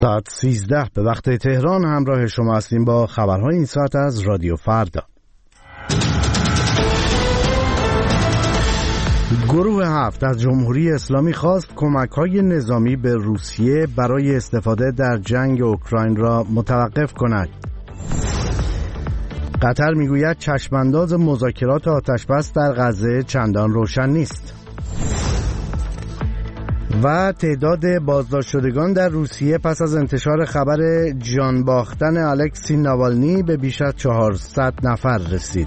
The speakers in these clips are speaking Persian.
ساعت 13 به وقت تهران همراه شما هستیم با خبرهای این ساعت از رادیو فردا. گروه 7 از جمهوری اسلامی خواست کمک‌های نظامی به روسیه برای استفاده در جنگ اوکراین را متوقف کند. قطر میگوید چشمانداز مذاکرات آتش‌بس در غزه چندان روشن نیست. و تعداد بازداشت شدگان در روسیه پس از انتشار خبر جان باختن الکسی ناوالنی به بیش از 400 نفر رسید.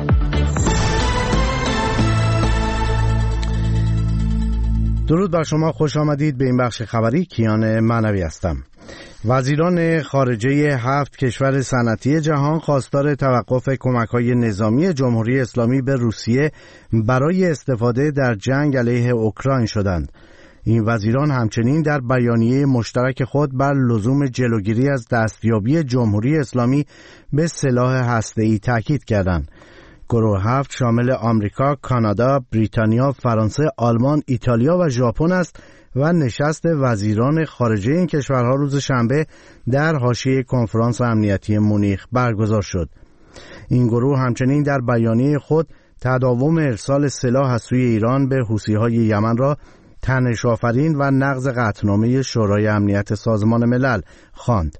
درود بر شما، خوش آمدید به این بخش خبری. کیان معنوی هستم. وزیران خارجه 7 کشور صنعتی جهان خواستار توقف کمک‌های نظامی جمهوری اسلامی به روسیه برای استفاده در جنگ علیه اوکراین شدند. این وزیران همچنین در بیانیه مشترک خود بر لزوم جلوگیری از دستیابی جمهوری اسلامی به سلاح هسته‌ای تاکید کردند. گروه 7 شامل آمریکا، کانادا، بریتانیا، فرانسه، آلمان، ایتالیا و ژاپن است و نشست وزیران خارجه این کشورها روز شنبه در حاشیه کنفرانس امنیتی مونیخ برگزار شد. این گروه همچنین در بیانیه خود تداوم ارسال سلاح از سوی ایران به حوثی‌های یمن را تنش‌آفرین و نقض قطعنامه شورای امنیت سازمان ملل خواند.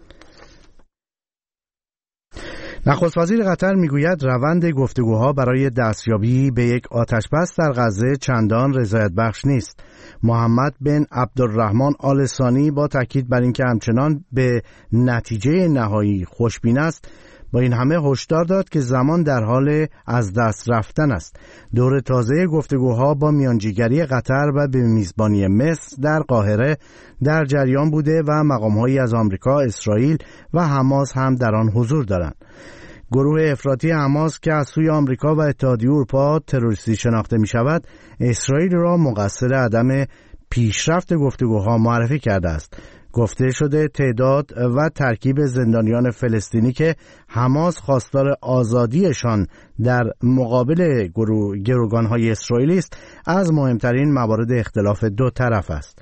نخست وزیر قطر میگوید روند گفتگوها برای دستیابی به یک آتش‌بس در غزه چندان رضایت بخش نیست. محمد بن عبدالرحمن آل ثانی با تاکید بر اینکه همچنان به نتیجه نهایی خوشبین است، با این همه هشدار داد که زمان در حال از دست رفتن است. دور تازه گفتگوها با میانجیگری قطر و به میزبانی مصر در قاهره در جریان بوده و مقام‌هایی از آمریکا، اسرائیل و حماس هم در آن حضور دارند. گروه افراطی حماس که از سوی آمریکا و اتحادیه اروپا تروریستی شناخته می شود، اسرائیل را مقصر عدم پیشرفت گفتگوها معرفی کرده است. گفته شده تعداد و ترکیب زندانیان فلسطینی که حماس خواستار آزادیشان در مقابل گروگان‌های اسرائیلی است، از مهمترین موارد اختلاف دو طرف است.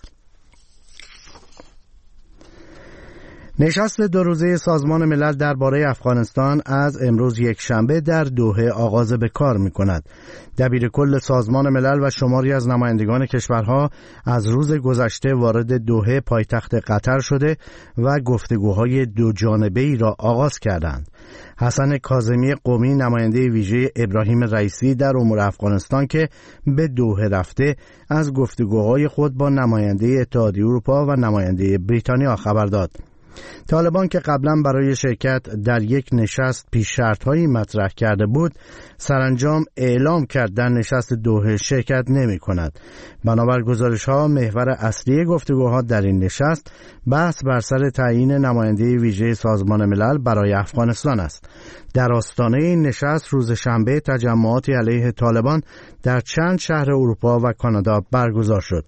نشست 2 روزه سازمان ملل درباره افغانستان از امروز یک شنبه در دوحه آغاز به کار می‌کند. دبیر کل سازمان ملل و شماری از نمایندگان کشورها از روز گذشته وارد دوحه پایتخت قطر شده و گفتگوهای دو جانبه‌ای را آغاز کردند. حسن کاظمی قمی نماینده ویژه ابراهیم رئیسی در امور افغانستان که به دوحه رفته، از گفتگوهای خود با نماینده اتحادیه اروپا و نماینده بریتانیا خبر داد. طالبان که قبلا برای شرکت در یک نشست پیش شرط‌هایی مطرح کرده بود، سرانجام اعلام کرد در نشست دوحه شرکت نمی کند. بنابر گزارش‌ها محور اصلی گفتگوها در این نشست بحث بر سر تعیین نماینده ویژه سازمان ملل برای افغانستان است. در آستانه این نشست روز شنبه تجمعاتی علیه طالبان در چند شهر اروپا و کانادا برگزار شد.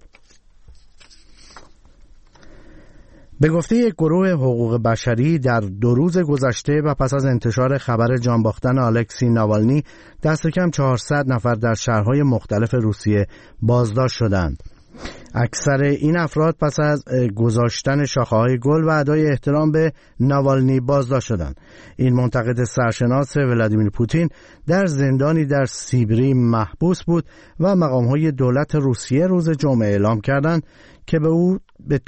به گفته یک گروه حقوق بشری در 2 روز گذشته و پس از انتشار خبر جان باختن الکسی ناوالنی، دست کم 400 نفر در شهرهای مختلف روسیه بازداشت شدند. اکثر این افراد پس از گذاشتن شاخه‌های گل و ادای احترام به ناوالنی بازداشت شدند. این منتقد سرشناس ولادیمیر پوتین در زندانی در سیبری محبوس بود و مقام‌های دولت روسیه روز جمعه اعلام کردند که او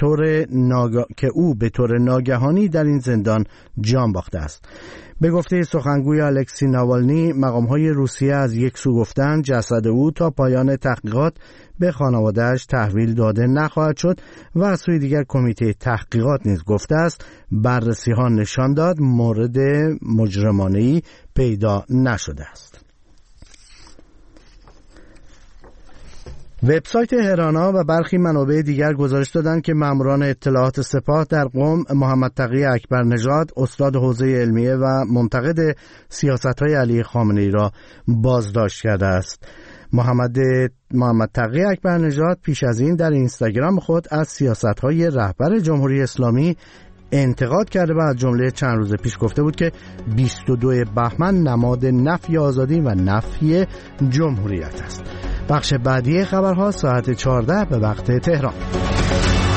به طور ناگهانی در این زندان جان باخته است. به گفته سخنگوی الکسی ناوالنی، مقام‌های روسیه از یک سو گفتند جسد او تا پایان تحقیقات به خانواده‌اش تحویل داده نخواهد شد و از سوی دیگر کمیته تحقیقات نیز گفته است بررسی‌ها نشان داد مورد مجرمانه‌ای پیدا نشده است. وبسایت هرانا و برخی منابع دیگر گزارش دادند که ماموران اطلاعات سپاه در قم محمد تقی اکبر نژاد، استاد حوزه علمیه و منتقد سیاست‌های علی خامنه‌ای را بازداشت کرده است. محمد تقی اکبر نژاد پیش از این در اینستاگرام خود از سیاست‌های رهبر جمهوری اسلامی انتقاد کرده و از جمله چند روز پیش گفته بود که 22 بهمن نماد نفی آزادی و نفی جمهوریت است. بخش بعدی خبرها ساعت 14 به وقت تهران.